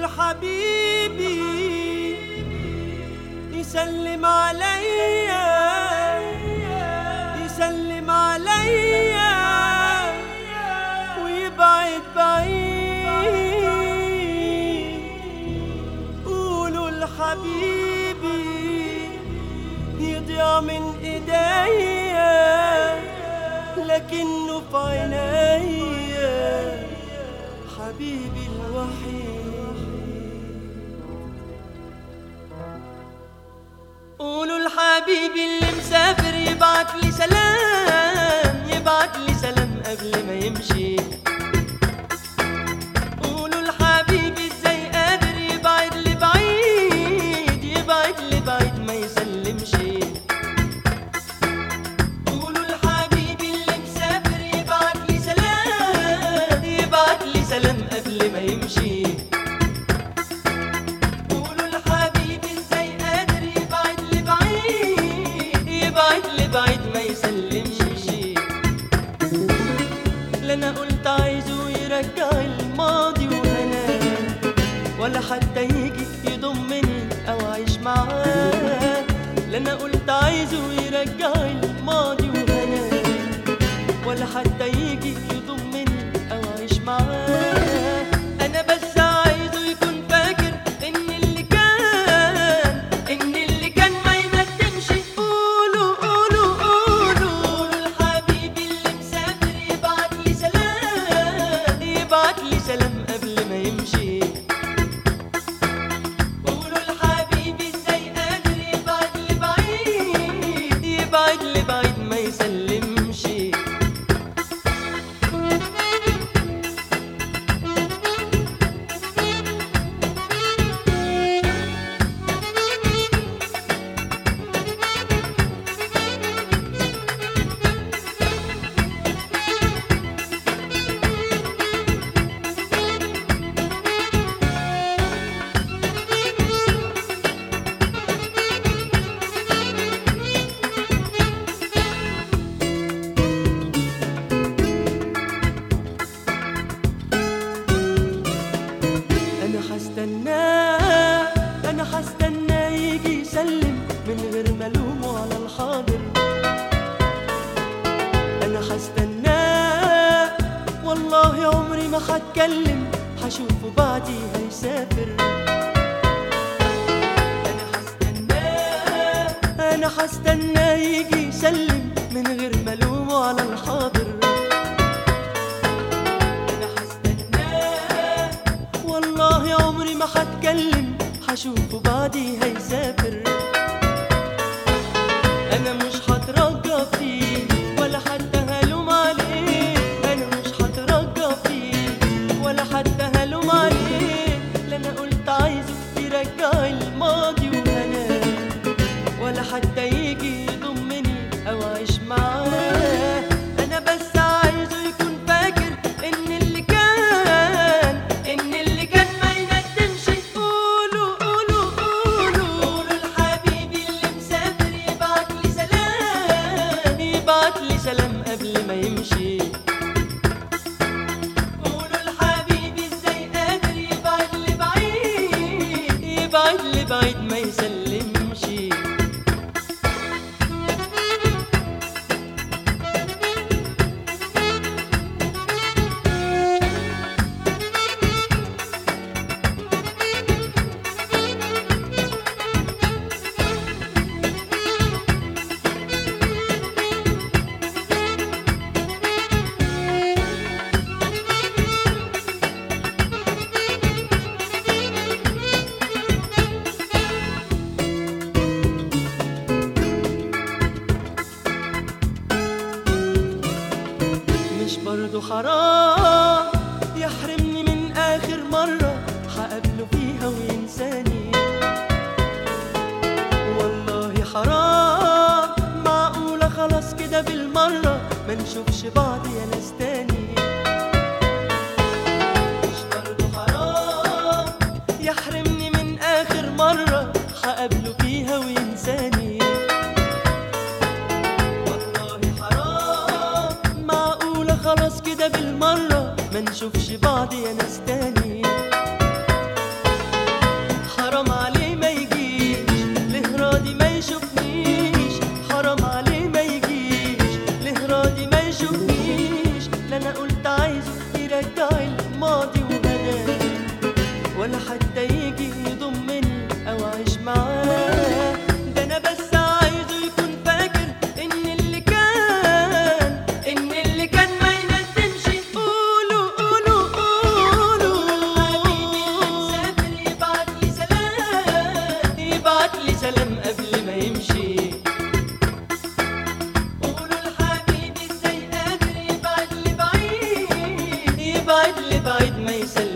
حبيبي يسلم عليا يسلم عليا ويبعد بعيد. قولوا لحبيبي يضيع من ايديا لكنه في عينيا حبيبي الوحيد. قولوا لحبيبي اللي مسافر يبعت لي سلام يبعت لي سلام قبل ما يمشي. قولوا لحبيبي ازاي قادر يبعد لي بعيد يبعد لي بعيد ما يسلمش. قولوا لحبيبي اللي مسافر يبعت لي سلام يبعت لي سلام قبل ما يمشي. بعيد ما يسلمش. لا انا قلت عايزه يرجع الماضي وهنا ولا حتى يجي يضمني او اعيش معاه. لا انا قلت عايزه يرجع الماضي وهنا ولا حتى يجي يضمني او اعيش معاه. انا بس عايزه يكون فاكر ان اللي كان ما يندمش. سلام قبل ما يمشي. قولوا لحبيبي ازاي قادر يبعد لي بعيد يبعد لي بعيد ما يسلمش. أنا حستناه يجي يسلم من غير ملومه على الحاضر. أنا حستناه والله عمري ما هتكلم هشوفه بعدي هيسافر. أنا حستناه يجي يسلم من غير ملومه على الحاضر. والله عمري ما هتكلم هشوفه بعدي هيسافر. انا مش هترجى فيه ولا حتى هلوم عليه. انا مش هترجى فيه ولا حتى هلوم عليه. لا انا قلت عايزه يرجع الماضي وهنا ولا حتى يجي يضمني او اعيش معاه. انا بس عايزه يكون فاكر ان اللي كان ما يندمش. قولوا لحبيبي اللي مسافر يبعت لي سلام يبعت لي سلام قبل ما يمشي. قولوا لحبيبي ازاي قادر يبعد لي بعيد يبعد لي بعيد ما يسلمش. مش برضو حرام يحرمني من آخر مرة هقابله فيها وينساني. والله حرام معقولة خلاص كده بالمرة ما نشوفش بعض يا ناس تاني. مش برضو حرام يحرمني من آخر مرة هقابله فيها وينساني. خلاص كده بالمرة ما نشوفش بعض يا ناس تاني. يرجع الماضي وهناه، ولا حتى يجي يضمني او اعيش معاه. ده انا بس عايزه يكون فاكر ان اللي كان ما يندمش. قولوا قولوا قولوا حبيبي اللي مسافر يبعتلي سلام، يبعتلي سلام قبل ما يمشي. قولوا لحبيبي ازاي قادر يبعد لبعيد، يبعد لبعيد ما يسلم